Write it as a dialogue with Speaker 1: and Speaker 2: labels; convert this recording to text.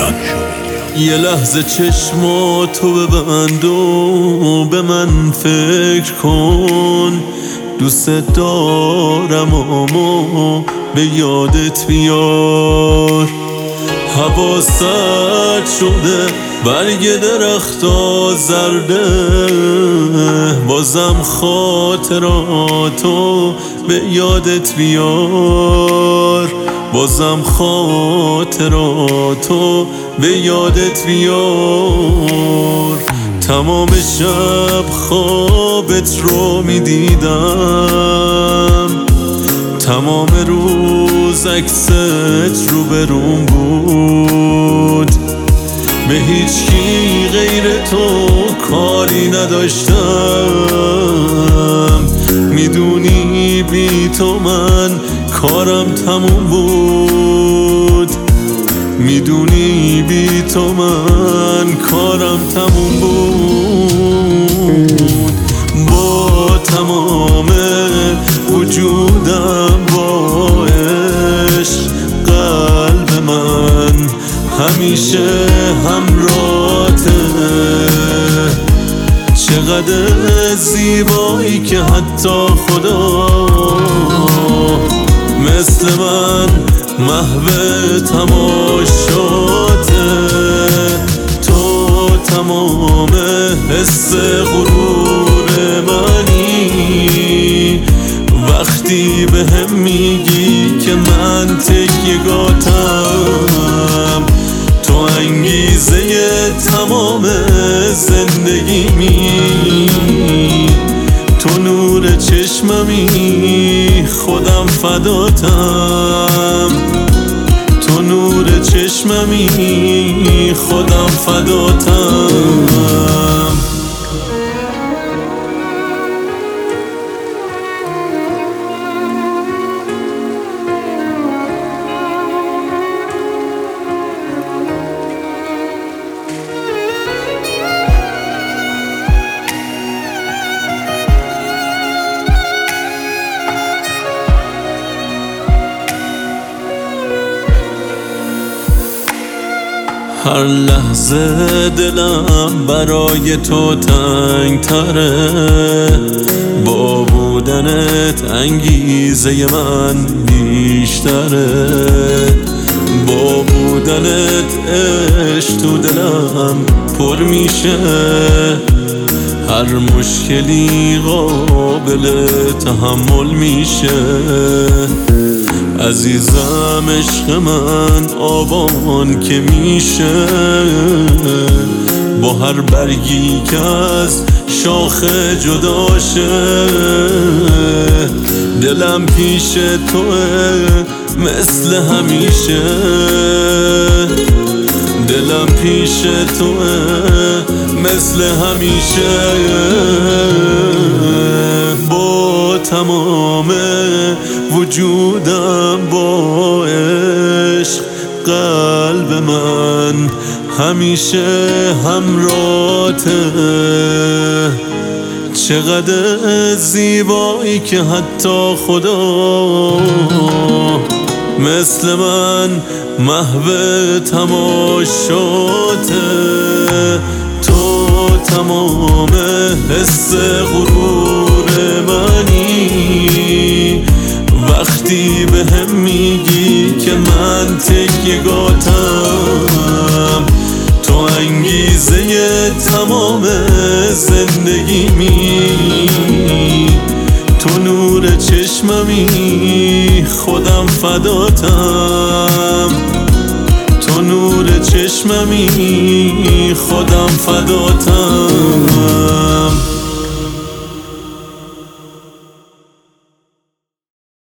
Speaker 1: یه لحظه چشماتو ببند و به من فکر کن، دوست دارم اما به یادت بیار. هوا سرد شده، برگ درختا زرده، بازم خاطراتو به یادت بیار. بازم خاطراتو به یادت بیار. تمام شب خوابت رو میدیدم، تمام روز عکست رو بروم بود. به هیچ کی غیر تو کاری نداشتم، میدونی بی تو من کارم تموم بود. میدونی بی تو من کارم تموم بود. با تمام وجودم با عشق قلب من همیشه همراهته. چقدر زیبایی که حتی خدا مثل من محو تماشاته. تو تمام حس غرور منی، وقتی به هم میگی که من تکیه‌گاه‌ام. تو انگیزه تمام زندگیمی، تو نور چشممی، خودم فداتم. تو نور چشممی، خودم فداتم. هر لحظه دلم برای تو تنگ تره، با بودنت انگیزه من بیشتره. با بودنت عشق تو دلم پر میشه، هر مشکلی قابل تحمل میشه. عزیزم عشق من آبان که میشه، با هر برگی که از شاخه جداشه. دلم پیش توه مثل همیشه، دلم پیش توه مثل همیشه. با تمام وجودم با عشق قلب من همیشه همراهته. چقدر زیبایی که حتی خدا مثل من محو تماشاته. تو تمام حس غرور منی، وقتی به هم میگی که من تکیه‌گاه‌ام. تو انگیزه تمام زندگیمی، تو نور چشممی، خودم فداتم. تو نور چشممی، خودم فداتم.